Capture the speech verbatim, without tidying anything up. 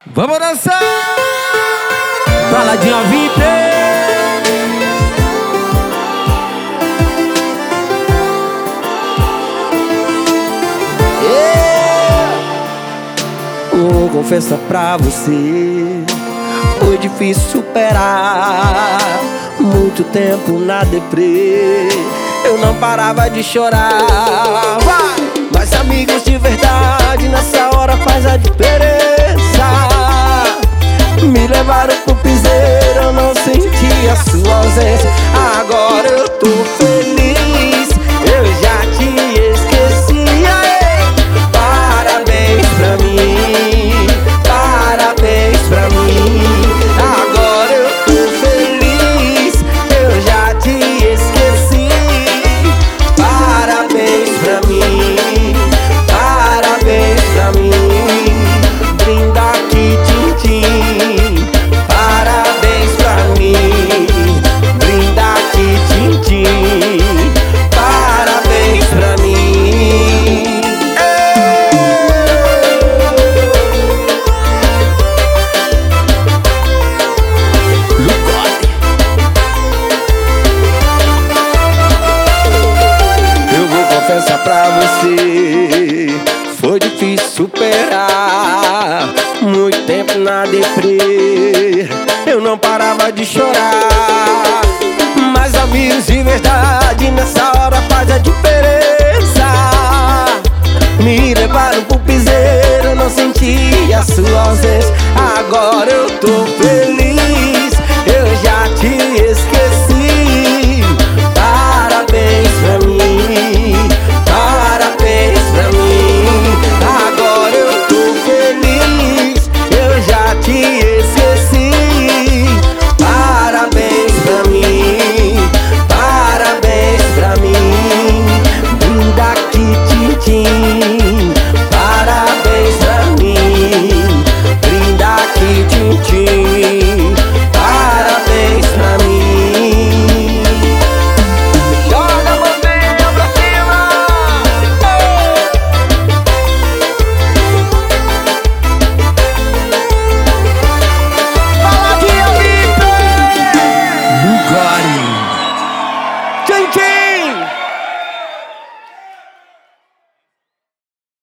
Vamos dançar! Baladinha V I P. Yeah. Vou confessar pra você, foi difícil superar. Muito tempo na deprê, eu não parava de chorar. Vai! Mas amigos de verdade nessa hora faz a diferença. Me levaram pro piseiro, eu não senti a sua ausência. Agora eu tô feliz, eu já te esqueci. Aê! Parabéns pra mim, parabéns pra mim. Agora eu tô feliz, eu já te esqueci. Parabéns pra mim, parabéns pra mim. Brinda aqui, tchim-tchim. Parabéns pra mim, brinda aqui, tchim-tchim. Parabéns pra mim. Eu vou confessar pra você, foi difícil superar. Muito tempo na deprê, eu não parava de chorar. Mas amigos de verdade nessa hora faz a diferença. Me levaram pro piseiro, eu não senti a sua ausência. Agora eu tô feliz, eu já te esqueci. Parabéns pra mim, parabéns pra mim. Agora eu tô feliz, eu já te